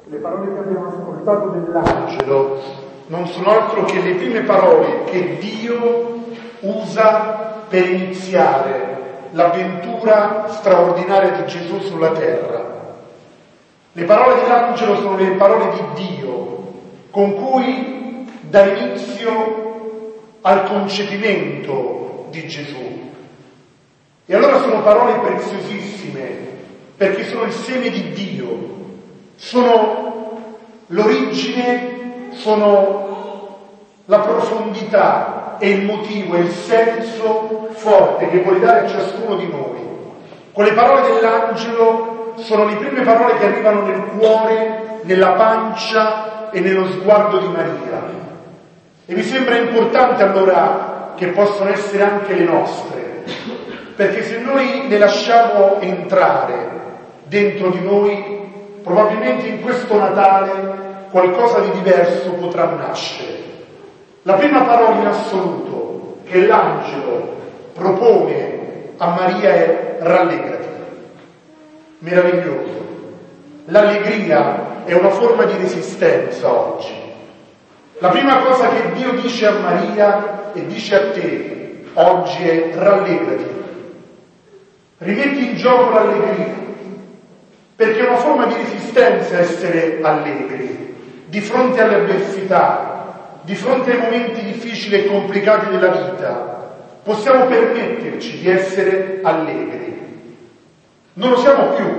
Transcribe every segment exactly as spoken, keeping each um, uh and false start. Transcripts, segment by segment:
Le parole che abbiamo ascoltato dell'angelo non sono altro che le prime parole che Dio usa per iniziare l'avventura straordinaria di Gesù sulla terra. Le parole dell'angelo sono le parole di Dio con cui dà inizio al concepimento di Gesù. E allora sono parole preziosissime perché sono il seme di Dio, sono l'origine, sono la profondità e il motivo e il senso forte che vuole dare a ciascuno di noi. Quelle parole dell'angelo sono le prime parole che arrivano nel cuore, nella pancia e nello sguardo di Maria. E mi sembra importante allora che possano essere anche le nostre, perché se noi le lasciamo entrare dentro di noi, probabilmente in questo Natale qualcosa di diverso potrà nascere. La prima parola in assoluto che l'angelo propone a Maria è rallegrati. Meraviglioso. L'allegria è una forma di resistenza oggi. La prima cosa che Dio dice a Maria e dice a te oggi è rallegrati. Rimetti in gioco l'allegria, perché è una forma di resistenza essere allegri di fronte alle avversità, di fronte ai momenti difficili e complicati della vita. Possiamo permetterci di essere allegri. Non lo siamo più,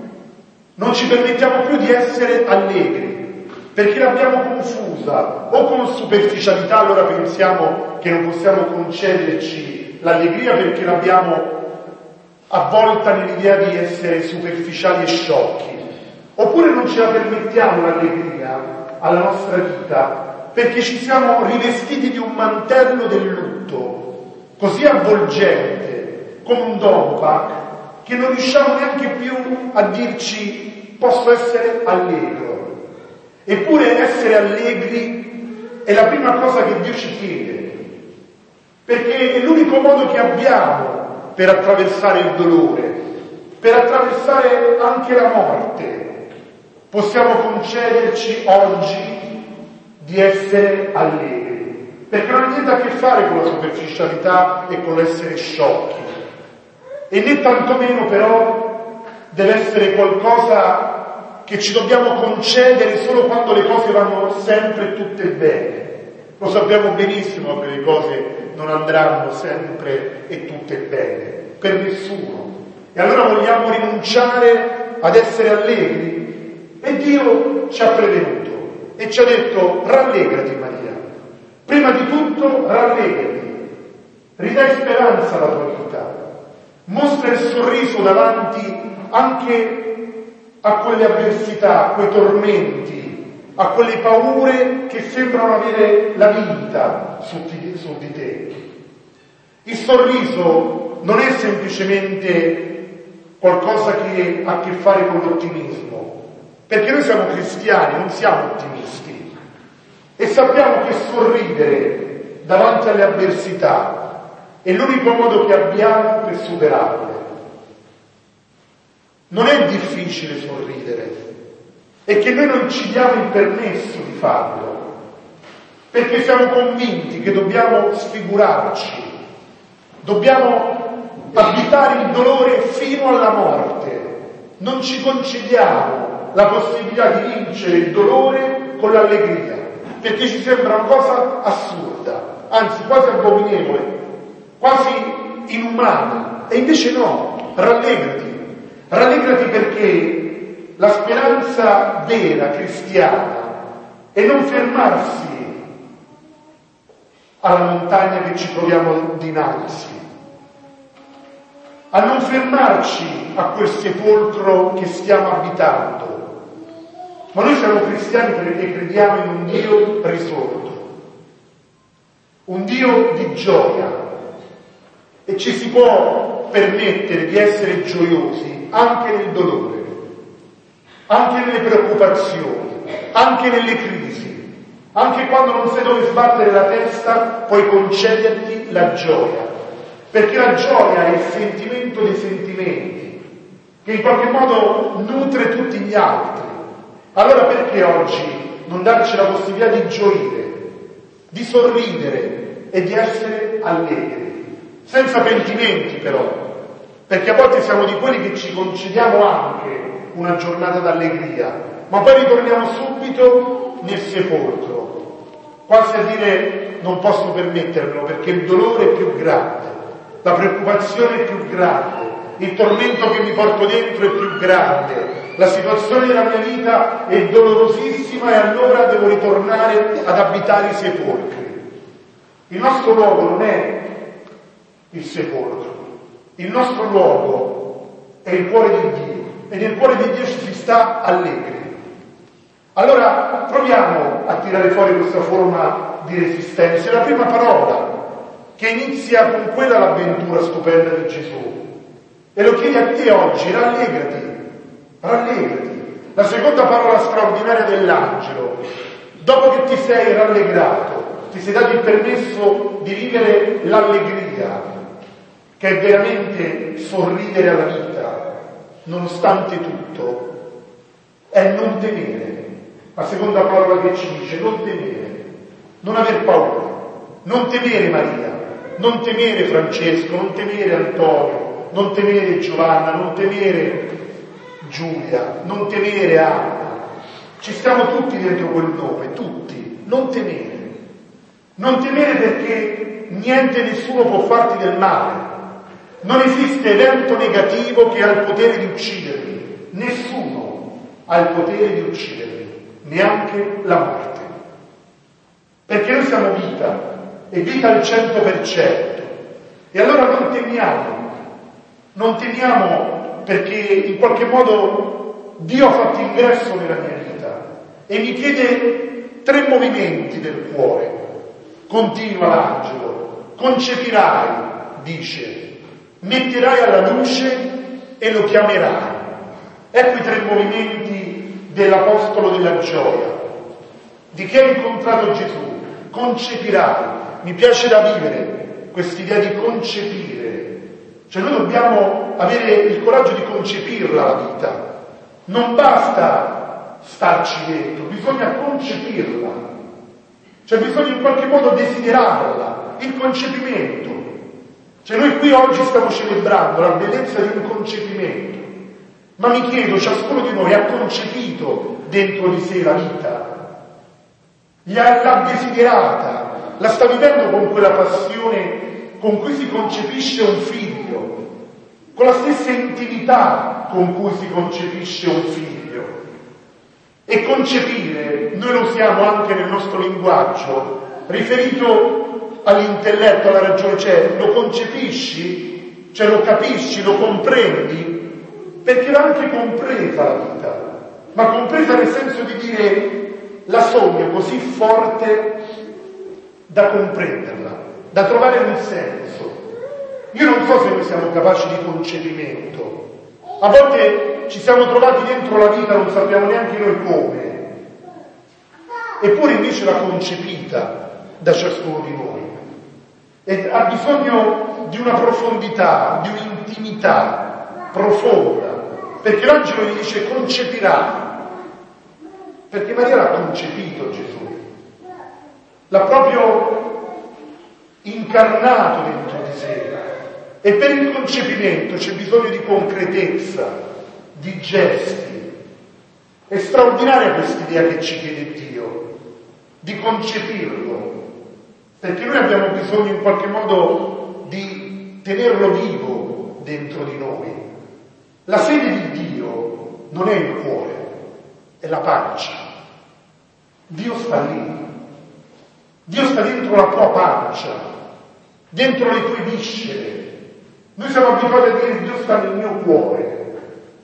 non ci permettiamo più di essere allegri, perché l'abbiamo confusa o con superficialità, allora pensiamo che non possiamo concederci l'allegria perché l'abbiamo avvolta nell'idea di essere superficiali e sciocchi, oppure non ce la permettiamo l'allegria alla nostra vita perché ci siamo rivestiti di un mantello del lutto così avvolgente come un dompac che non riusciamo neanche più a dirci posso essere allegro. Eppure essere allegri è la prima cosa che Dio ci chiede, perché è l'unico modo che abbiamo per attraversare il dolore, per attraversare anche la morte. Possiamo concederci oggi di essere allegri, perché non ha niente a che fare con la superficialità e con l'essere sciocchi, e né tantomeno però deve essere qualcosa che ci dobbiamo concedere solo quando le cose vanno sempre tutte bene. Lo sappiamo benissimo che le cose non andranno sempre e tutte bene, per nessuno. E allora vogliamo rinunciare ad essere allegri? E Dio ci ha prevenuto e ci ha detto rallegrati Maria. Prima di tutto rallegrati, ridai speranza alla tua vita, mostra il sorriso davanti anche a quelle avversità, a quei tormenti, a quelle paure che sembrano avere la vinta su di, su di te. Il sorriso non è semplicemente qualcosa che ha a che fare con l'ottimismo, perché noi siamo cristiani, non siamo ottimisti, e sappiamo che sorridere davanti alle avversità è l'unico modo che abbiamo per superarle. Non è difficile sorridere, è che noi non ci diamo il permesso di farlo, perché siamo convinti che dobbiamo sfigurarci, dobbiamo abitare il dolore fino alla morte, non ci concediamo la possibilità di vincere il dolore con l'allegria, perché ci sembra una cosa assurda, anzi quasi abominevole, quasi inumana, e invece no, rallegrati, rallegrati perché la speranza vera cristiana è non fermarsi alla montagna che ci troviamo dinanzi, a non fermarci a quel sepolcro che stiamo abitando, ma noi siamo cristiani perché crediamo in un Dio risorto, un Dio di gioia, e ci si può permettere di essere gioiosi anche nel dolore, anche nelle preoccupazioni, anche nelle crisi, anche quando non sai dove sbattere la testa, puoi concederti la gioia, perché la gioia è il sentimento dei sentimenti, che in qualche modo nutre tutti gli altri, Allora perché oggi non darci la possibilità di gioire, di sorridere e di essere allegri, senza pentimenti però, perché a volte siamo di quelli che ci concediamo anche una giornata d'allegria, ma poi ritorniamo subito nel sepolcro, quasi a dire non posso permettermelo perché il dolore è più grande, la preoccupazione è più grande, il tormento che mi porto dentro è più grande, la situazione della mia vita è dolorosissima e allora devo ritornare ad abitare i sepolcri. Il nostro luogo non è il sepolcro, il nostro luogo è il cuore di Dio e nel cuore di Dio ci si sta allegri. Allora proviamo a tirare fuori questa forma di resistenza. È la prima parola che inizia con quella l'avventura stupenda di Gesù. E lo chiede a te oggi, rallegrati, rallegrati. La seconda parola straordinaria dell'angelo, dopo che ti sei rallegrato, ti sei dato il permesso di vivere l'allegria, che è veramente sorridere alla vita, nonostante tutto, è non temere. La seconda parola che ci dice, non temere, non aver paura, non temere Maria, non temere Francesco, non temere Antonio, non temere Giovanna, non temere Giulia, non temere Anna. Ci stiamo tutti dentro quel nome, tutti, non temere. Non temere perché niente, nessuno può farti del male. Non esiste evento negativo che ha il potere di uccidervi, nessuno ha il potere di uccidervi, neanche la morte. Perché noi siamo vita, e vita al cento per cento. E allora non temiamo, non temiamo perché in qualche modo Dio ha fatto ingresso nella mia vita e mi chiede tre movimenti del cuore. Continua l'angelo, concepirai, dice, metterai alla luce e lo chiamerai. Ecco i tre movimenti dell'apostolo della gioia, di chi ha incontrato Gesù. Concepirai, mi piace da vivere quest'idea di concepire, cioè noi dobbiamo avere il coraggio di concepirla la vita, non basta starci dentro, bisogna concepirla, cioè bisogna in qualche modo desiderarla, il concepimento. Cioè noi qui oggi stiamo celebrando la bellezza di un concepimento, ma mi chiedo, ciascuno di noi ha concepito dentro di sé la vita? L'ha desiderata, la sta vivendo con quella passione con cui si concepisce un figlio, con la stessa intimità con cui si concepisce un figlio. E concepire, noi lo usiamo anche nel nostro linguaggio, riferito all'intelletto, alla ragione, cioè lo concepisci, cioè lo capisci, lo comprendi, perché l'ha anche compresa la vita, ma compresa nel senso di dire la sogno così forte da comprenderla, da trovare un senso. Io non so se noi siamo capaci di concepimento. A volte ci siamo trovati dentro la vita, non sappiamo neanche noi come. Eppure invece l'ha concepita da ciascuno di noi. E ha bisogno di una profondità, di un'intimità profonda. Perché l'angelo gli dice concepirà. Perché Maria l'ha concepito Gesù, l'ha proprio incarnato dentro di sé. E per il concepimento c'è bisogno di concretezza, di gesti. È straordinaria quest'idea che ci chiede Dio, di concepirlo, perché noi abbiamo bisogno in qualche modo di tenerlo vivo dentro di noi. La sede di Dio non è il cuore, è la pancia. Dio sta lì. Dio sta dentro la tua pancia, dentro le tue viscere. Noi siamo abituati a dire Dio sta nel mio cuore.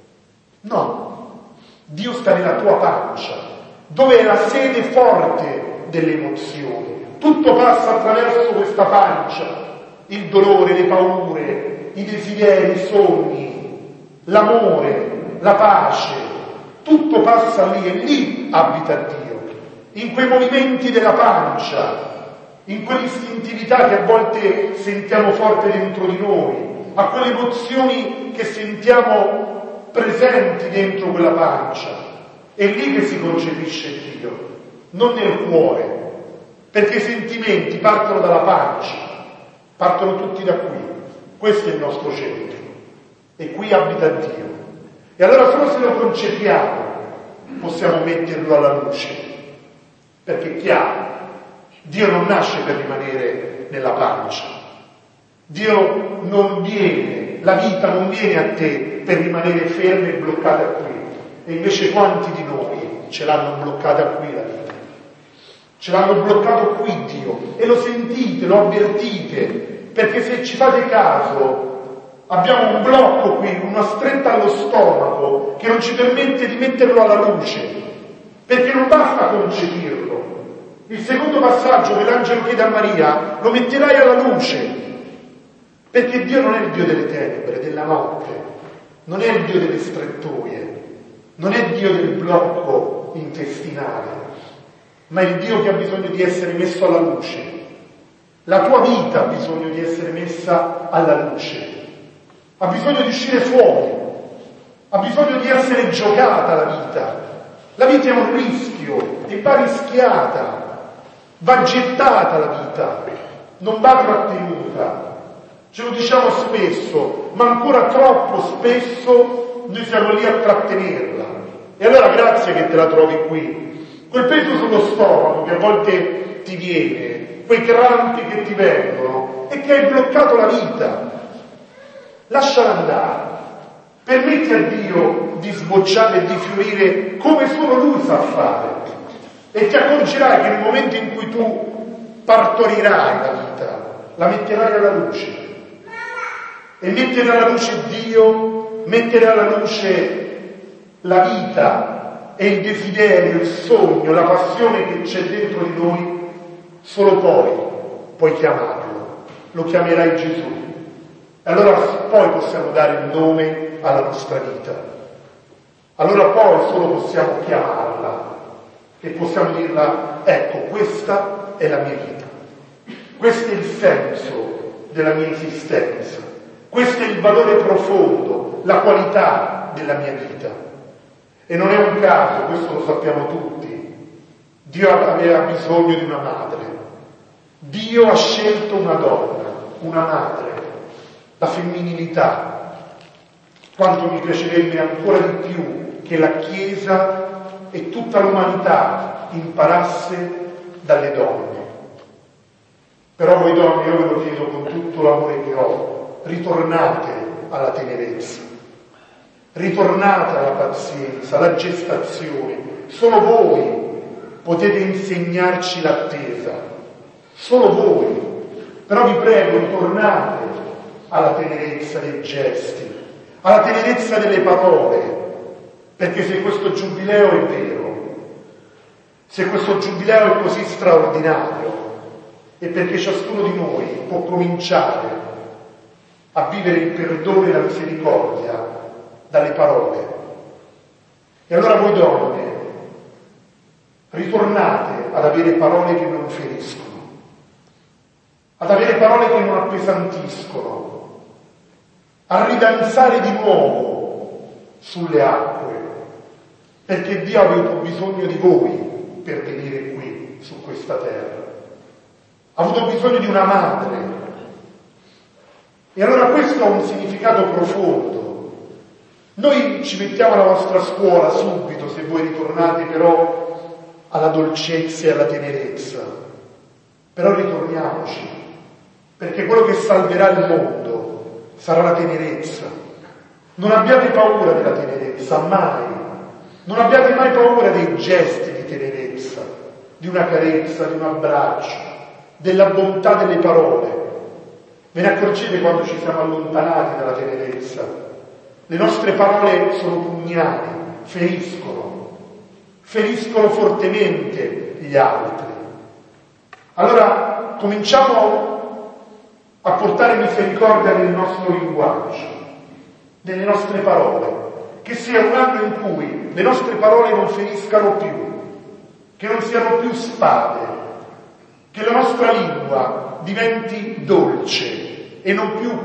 No, Dio sta nella tua pancia, dove è la sede forte delle emozioni. Tutto passa attraverso questa pancia, il dolore, le paure, i desideri, i sogni, l'amore, la pace. Tutto passa lì e lì abita Dio, in quei movimenti della pancia, in quell'istintività che a volte sentiamo forte dentro di noi, a quelle emozioni che sentiamo presenti dentro quella pancia. È lì che si concepisce Dio, non nel cuore, perché i sentimenti partono dalla pancia, partono tutti da qui. Questo è il nostro centro e qui abita Dio. E allora solo se lo concepiamo possiamo metterlo alla luce, perché è chiaro, Dio non nasce per rimanere nella pancia, Dio non viene, la vita non viene a te per rimanere ferma e bloccata qui, e invece quanti di noi ce l'hanno bloccata qui la vita? Ce l'hanno bloccato qui Dio, e lo sentite, lo avvertite, perché se ci fate caso abbiamo un blocco qui, una stretta allo stomaco che non ci permette di metterlo alla luce, perché non basta concepirlo. Il secondo passaggio che l'angelo chiede a Maria, lo metterai alla luce, perché Dio non è il Dio delle tenebre, della notte, non è il Dio delle strettoie, non è il Dio del blocco intestinale, ma è il Dio che ha bisogno di essere messo alla luce. La tua vita ha bisogno di essere messa alla luce, ha bisogno di uscire fuori, ha bisogno di essere giocata la vita. La vita è un rischio e va rischiata, va gettata la vita, non va trattenuta. Ce lo diciamo spesso, ma ancora troppo spesso noi siamo lì a trattenerla. E allora grazie che te la trovi qui. Quel peso sullo stomaco che a volte ti viene, quei crampi che ti vengono e che hai bloccato la vita, lasciala andare, permetti a Dio di sbocciare e di fiorire come solo Lui sa fare, e ti accorgerai che nel momento in cui tu partorirai la vita, la metterai alla luce. E mettere alla luce Dio, mettere alla luce la vita e il desiderio, il sogno, la passione che c'è dentro di noi, solo poi puoi chiamarlo, lo chiamerai Gesù. E allora poi possiamo dare il nome alla nostra vita. Allora poi solo possiamo chiamarla e possiamo dirla, ecco, questa è la mia vita, questo è il senso della mia esistenza, questo è il valore profondo, la qualità della mia vita. E non è un caso, questo lo sappiamo tutti, Dio aveva bisogno di una madre, Dio ha scelto una donna, una madre, la femminilità. Quanto mi piacerebbe ancora di più che la Chiesa e tutta l'umanità imparasse dalle donne. Però voi donne, io ve lo chiedo con tutto l'amore che ho, ritornate alla tenerezza, ritornate alla pazienza, alla gestazione. Solo voi potete insegnarci l'attesa, solo voi. Però vi prego, ritornate alla tenerezza dei gesti, alla tenerezza delle parole, perché se questo giubileo è vero, se questo giubileo è così straordinario, è perché ciascuno di noi può cominciare a vivere il perdono e la misericordia dalle parole. E allora voi donne, ritornate ad avere parole che non feriscono, ad avere parole che non appesantiscono, a ridanzare di nuovo sulle acque, perché Dio ha avuto bisogno di voi per venire qui, su questa terra. Ha avuto bisogno di una madre. E allora questo ha un significato profondo. Noi ci mettiamo alla vostra scuola subito, se voi ritornate però alla dolcezza e alla tenerezza. Però ritorniamoci, perché quello che salverà il mondo sarà la tenerezza. Non abbiate paura della tenerezza, mai. Non abbiate mai paura dei gesti di tenerezza, di una carezza, di un abbraccio, della bontà delle parole. Ve ne accorgete quando ci siamo allontanati dalla tenerezza? Le nostre parole sono pugnali, feriscono, feriscono fortemente gli altri. Allora cominciamo a portare misericordia nel nostro linguaggio, nelle nostre parole, che sia un anno in cui le nostre parole non feriscano più, che non siano più spade, che la nostra lingua diventi dolce e non più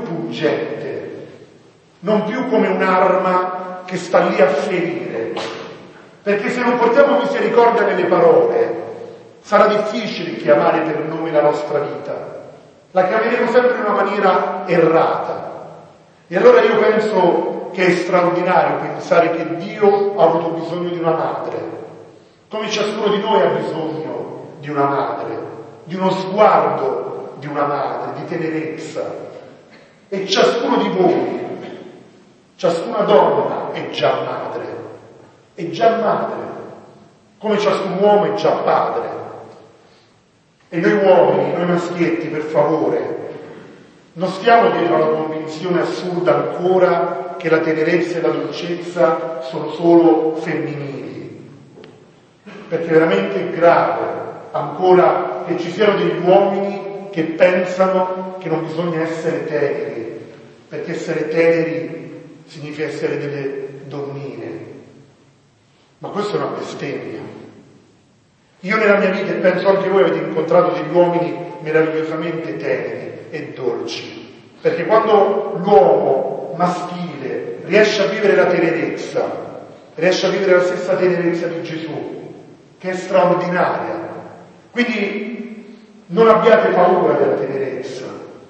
pungente, non più come un'arma che sta lì a ferire, Perché se non portiamo misericordia nelle parole, sarà difficile chiamare per nome la nostra vita. La chiameremo sempre in una maniera errata. E allora io penso che è straordinario pensare che Dio ha avuto bisogno di una madre, come ciascuno di noi ha bisogno di una madre, di uno sguardo di una madre, di tenerezza. E ciascuno di voi, ciascuna donna è già madre, è già madre, come ciascun uomo è già padre. E noi uomini, noi maschietti, per favore, non stiamo dietro alla convinzione assurda ancora che la tenerezza e la dolcezza sono solo femminili, perché veramente è grave ancora che ci siano degli uomini che pensano che non bisogna essere teneri, perché essere teneri significa essere delle donnine. Ma questa è una bestemmia. Io nella mia vita, e penso anche voi avete incontrato degli uomini meravigliosamente teneri e dolci, perché quando l'uomo maschile riesce a vivere la tenerezza, riesce a vivere la stessa tenerezza di Gesù, che è straordinaria. Quindi non abbiate paura della tenerezza.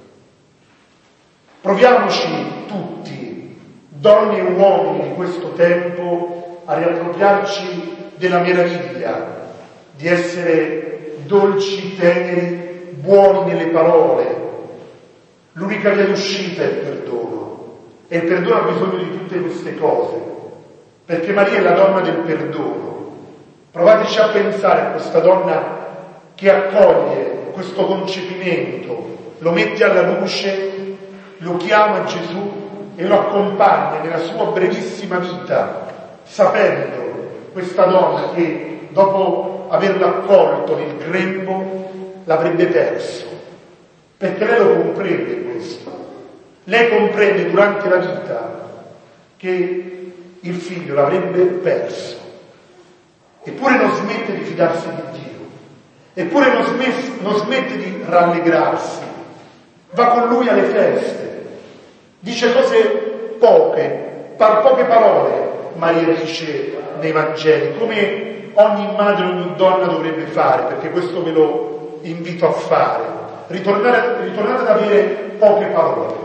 Proviamoci tutti, donne e uomini di questo tempo, a riappropriarci della meraviglia di essere dolci, teneri, buoni nelle parole. L'unica via d'uscita è il perdono, e il perdono ha bisogno di tutte queste cose, perché Maria è la donna del perdono. Provateci a pensare a questa donna che accoglie questo concepimento, lo mette alla luce, lo chiama Gesù e lo accompagna nella sua brevissima vita, sapendo questa donna che dopo averlo accolto nel grembo l'avrebbe perso, perché lei lo comprende questo. Lei comprende durante la vita che il figlio l'avrebbe perso, eppure non smette di fidarsi di Dio, eppure non, smes- non smette di rallegrarsi, va con lui alle feste, dice cose poche, par poche parole, Maria dice nei Vangeli, come ogni madre, ogni donna dovrebbe fare, perché questo ve lo invito a fare, ritornare, ritornare ad avere poche parole,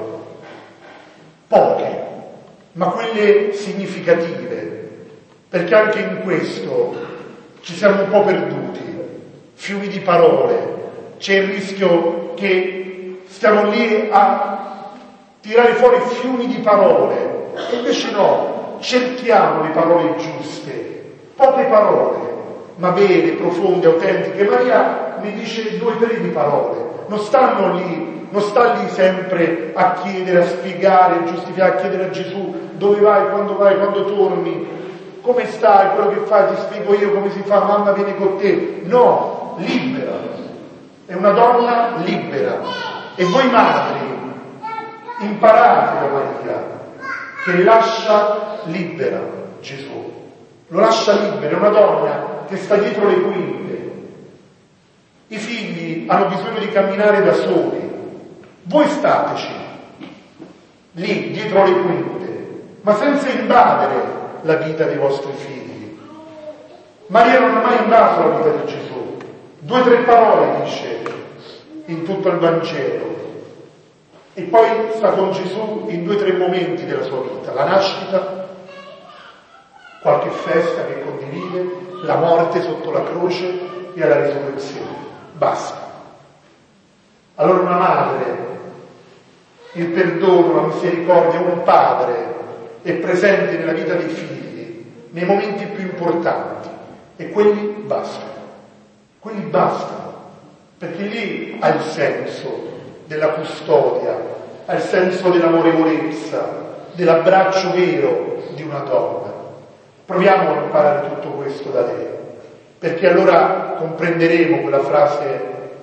poche, ma quelle significative, perché anche in questo ci siamo un po' perduti, fiumi di parole, c'è il rischio che stiamo lì a tirare fuori fiumi di parole, e invece no, cerchiamo le parole giuste, poche parole, ma vere, profonde, autentiche. Maria mi dice due o tre di parole, non stanno lì, non sta lì sempre a chiedere, a spiegare, a giustificare, a chiedere a Gesù dove vai, quando vai, quando torni, come stai, quello che fai, ti spiego io come si fa, mamma vieni con te. No, libera, è una donna libera. E voi madri, imparate da Maria, che lascia libera Gesù, lo lascia libero, è una donna che sta dietro le quinte. I figli hanno bisogno di camminare da soli, voi stateci lì dietro le quinte, ma senza invadere la vita dei vostri figli. Maria non ha mai invaso la vita di Gesù, due o tre parole dice in tutto il Vangelo, e poi sta con Gesù in due o tre momenti della sua vita: la nascita, qualche festa che condivide, la morte sotto la croce e la risurrezione. Basta. Allora una madre, il perdono, la misericordia, un padre è presente nella vita dei figli nei momenti più importanti, e quelli bastano, quelli bastano, perché lì ha il senso della custodia, ha il senso dell'amorevolezza, dell'abbraccio vero di una donna. Proviamo a imparare tutto questo da lei, perché allora comprenderemo quella frase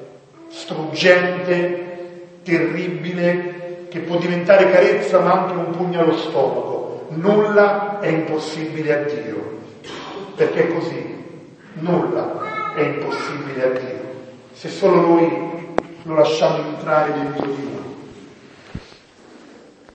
struggente, terribile, che può diventare carezza ma anche un pugno allo stomaco: nulla è impossibile a Dio, perché è così, nulla è impossibile a Dio, se solo noi lo lasciamo entrare dentro di noi.